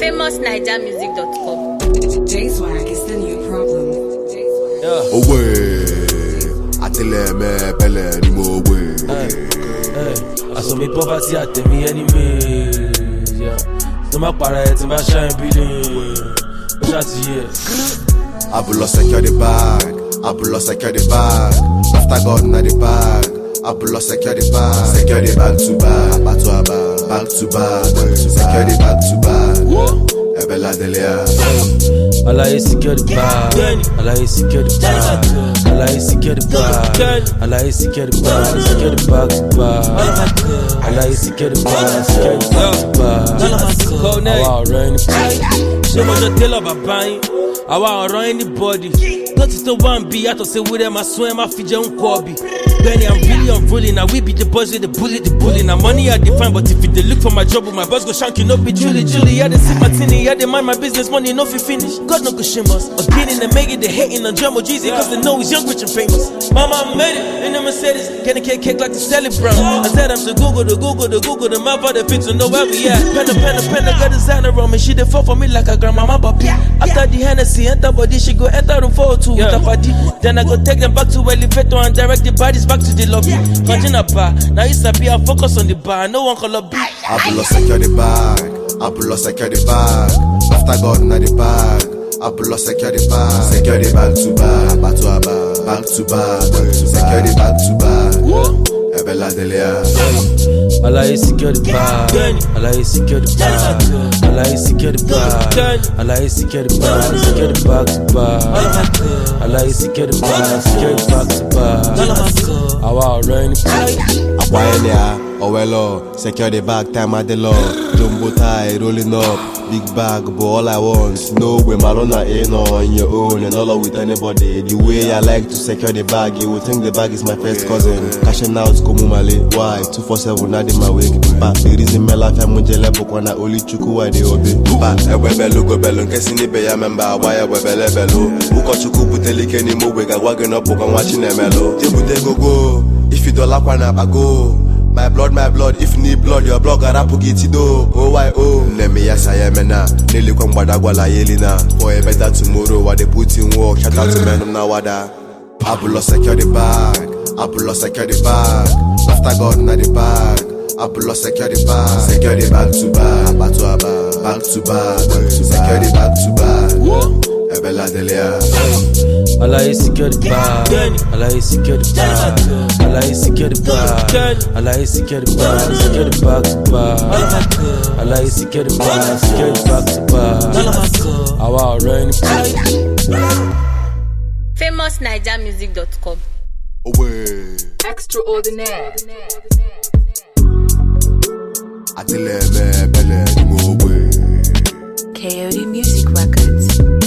famousnigermusic.com. J-Swag is the new problem. I tell them, Bella, ni mo way. I saw me poverty at me enemies. Yeah. So my parents in my shine building. I pull up secure the bag. I pull up secure the bag. After God na the bag. I pull up secure the bag. Secure the bag to bag. Back to bag. Back to bag. Secure the bag to bag. Bella Delia. Allah secure the bag. Allah secure the bag. Allah secure the bag. Allah secure the bag. Secure the bag to bag. Allah secure the bag. Secure the bag to bag. Wow, rain. So much I tell about buying. I want to run anybody. Not to one be out of say with them. I swear my feet on Kobe. Benny, I'm really unruly. Now we be the boys with the bully. Now money I define, but if they look for my job, my boss go shank you, no be Julie. Yeah, they see my tinny, yeah, they mind my business, money no fi finish. God no go shame us. Again in the make it, they hating on Jumbo Jeezy, cause they know he's young, rich and famous. Mama made it, in the Mercedes, can cake like the Sally Brown. I said I'm to Google, the map of the fit to know where we at. Pen, I got designer on me, she dey fall for me like a grandmama puppy. After the Hennessy, enter body, she go enter room 402 with a party. Then I go take them back to elevator and direct the bodies back to the lobby. Continue bar, now it's a be, I focus on the bar, no one call up B. I pull up secure the bag. I pull up secure the bag. After God na the bag. I pull up secure the bag. Secure the bag to bag. Back to bag. Back to bag. Secure the bag to bag. Bella Delia. Allah secure the bag. Allah secure the bag. Allah secure the bag. Allah secure the bag. Secure the bag to bag. Allah secure the bag. Secure the bag to bag. Our rain. Secure the bag, time at the law. Jumbo tie, rolling up. Big bag, but all I want. No way, Malona ain't on your own and all with anybody. The way I like to secure the bag, you would think the bag is my first cousin. Cashing out, Komumale. Why? 247, not in my wake. But the reason my life, I'm Mujele Bokwana, only Chuku, why they obey. But a webelo go bellon, Cassini Bay, member, why a webele bello. Who got Chuku Putelike any more, we got wagging up, and watching a mellow. Go. If you don't like one up, I go. My blood, if need blood, your blood got up get it do. Oh, let me yes I am now. Nearly come badagwala yelina. For a better tomorrow, what they put in work. Shout out to men of Nawada. I pull up secure the bag. I pull up secure the bag. After God na the bag. I pull up secure the bag. Secure the bag to bag. Back to bag. Back to bag. Secure the bag to bag. Bella Delia. Allah secure the bag. Allah secure the bag. Allah secure the bag. Allah secure the bag. Secure the bag to bag. Allah secure the bag. Secure the bag to bag. Our rain. famousnigermusic.com. Extraordinaire. I tell them, Bella, ni mo way. KOD Music Records.